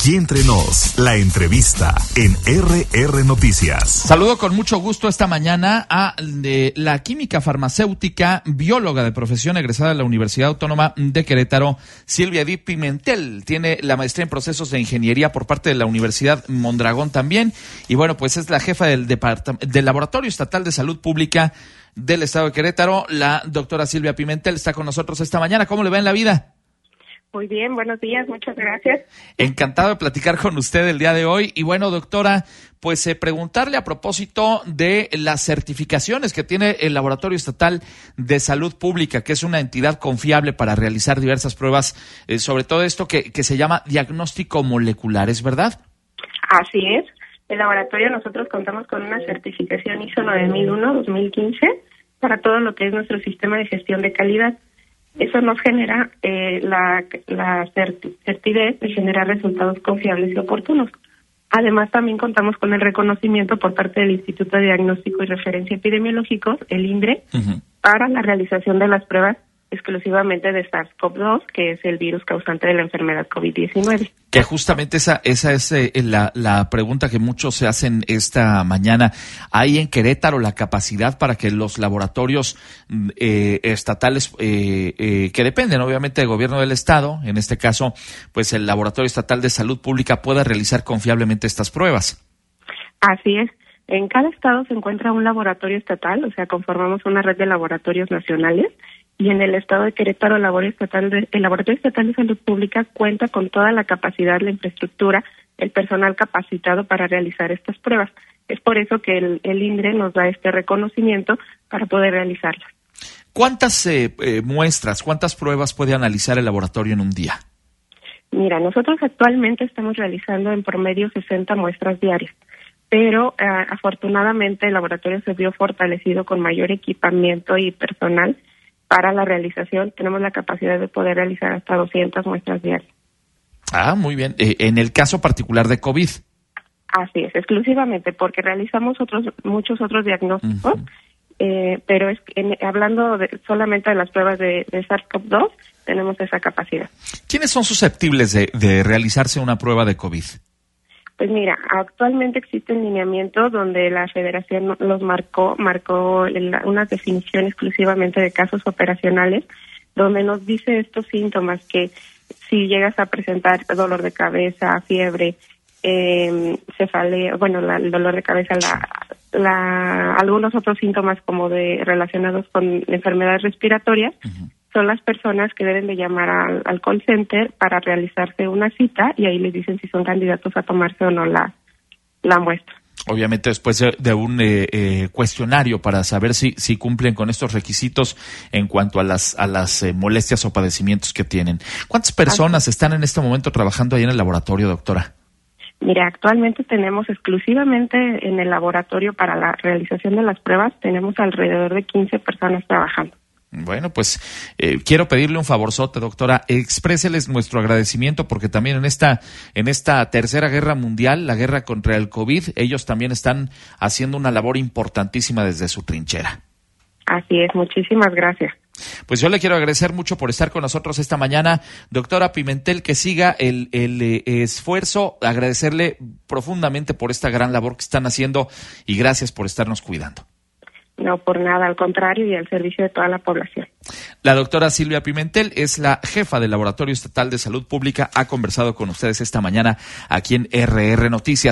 Aquí entre nos, la entrevista en RR Noticias. Saludo con mucho gusto esta mañana a la química farmacéutica, bióloga de profesión, egresada de la Universidad Autónoma de Querétaro, Silvia Edith Pimentel. Tiene la maestría en procesos de ingeniería por parte de la Universidad Mondragón también. Y bueno, pues es la jefa del Laboratorio Estatal de Salud Pública del Estado de Querétaro. La doctora Silvia Pimentel está con nosotros esta mañana. ¿Cómo le va en la vida? Muy bien, buenos días, muchas gracias. Encantado de platicar con usted el día de hoy. Y bueno, doctora, pues preguntarle a propósito de las certificaciones que tiene el Laboratorio Estatal de Salud Pública, que es una entidad confiable para realizar diversas pruebas, sobre todo esto que se llama diagnóstico molecular, ¿es verdad? Así es. El laboratorio, nosotros contamos con una certificación ISO 9001-2015 para todo lo que es nuestro sistema de gestión de calidad. Eso nos genera la certidumbre de generar resultados confiables y oportunos. Además, también contamos con el reconocimiento por parte del Instituto de Diagnóstico y Referencia Epidemiológicos, el INDRE, para la realización de las pruebas exclusivamente de SARS-CoV-2, que es el virus causante de la enfermedad COVID-19. Que justamente esa es la pregunta que muchos se hacen esta mañana. ¿Hay en Querétaro la capacidad para que los laboratorios estatales, que dependen obviamente del gobierno del estado, en este caso, pues el Laboratorio Estatal de Salud Pública, pueda realizar confiablemente estas pruebas? Así es. En cada estado se encuentra un laboratorio estatal, o sea, conformamos una red de laboratorios nacionales. Y en el estado de Querétaro, el Laboratorio Estatal de Salud Pública cuenta con toda la capacidad, la infraestructura, el personal capacitado para realizar estas pruebas. Es por eso que el INDRE nos da este reconocimiento para poder realizarlas. ¿Cuántas muestras, cuántas pruebas puede analizar el laboratorio en un día? Mira, nosotros actualmente estamos realizando en promedio 60 muestras diarias, pero afortunadamente el laboratorio se vio fortalecido con mayor equipamiento y personal. Para la realización tenemos la capacidad de poder realizar hasta 200 muestras diarias. Ah, muy bien. En el caso particular de COVID. Así es, exclusivamente, porque realizamos muchos otros diagnósticos, pero hablando solamente de las pruebas de SARS-CoV-2, tenemos esa capacidad. ¿Quiénes son susceptibles de realizarse una prueba de COVID? Pues mira, actualmente existe un lineamiento donde la Federación los marcó una definición exclusivamente de casos operacionales, donde nos dice estos síntomas que si llegas a presentar dolor de cabeza, fiebre, cefalea, el dolor de cabeza, algunos otros síntomas como relacionados con enfermedades respiratorias, son las personas que deben de llamar al call center para realizarse una cita y ahí les dicen si son candidatos a tomarse o no la muestra. Obviamente después de un cuestionario para saber si cumplen con estos requisitos en cuanto a las molestias o padecimientos que tienen. ¿Cuántas personas están en este momento trabajando ahí en el laboratorio, doctora? Mira, actualmente tenemos exclusivamente en el laboratorio para la realización de las pruebas, tenemos alrededor de 15 personas trabajando. Bueno, pues quiero pedirle un favorzote, doctora. Expréseles nuestro agradecimiento porque también en esta tercera guerra mundial, la guerra contra el COVID, ellos también están haciendo una labor importantísima desde su trinchera. Así es, muchísimas gracias. Pues yo le quiero agradecer mucho por estar con nosotros esta mañana, doctora Pimentel, que siga el esfuerzo, agradecerle profundamente por esta gran labor que están haciendo y gracias por estarnos cuidando. No, por nada, al contrario, y al servicio de toda la población. La doctora Silvia Pimentel es la jefa del Laboratorio Estatal de Salud Pública. Ha conversado con ustedes esta mañana aquí en RR Noticias.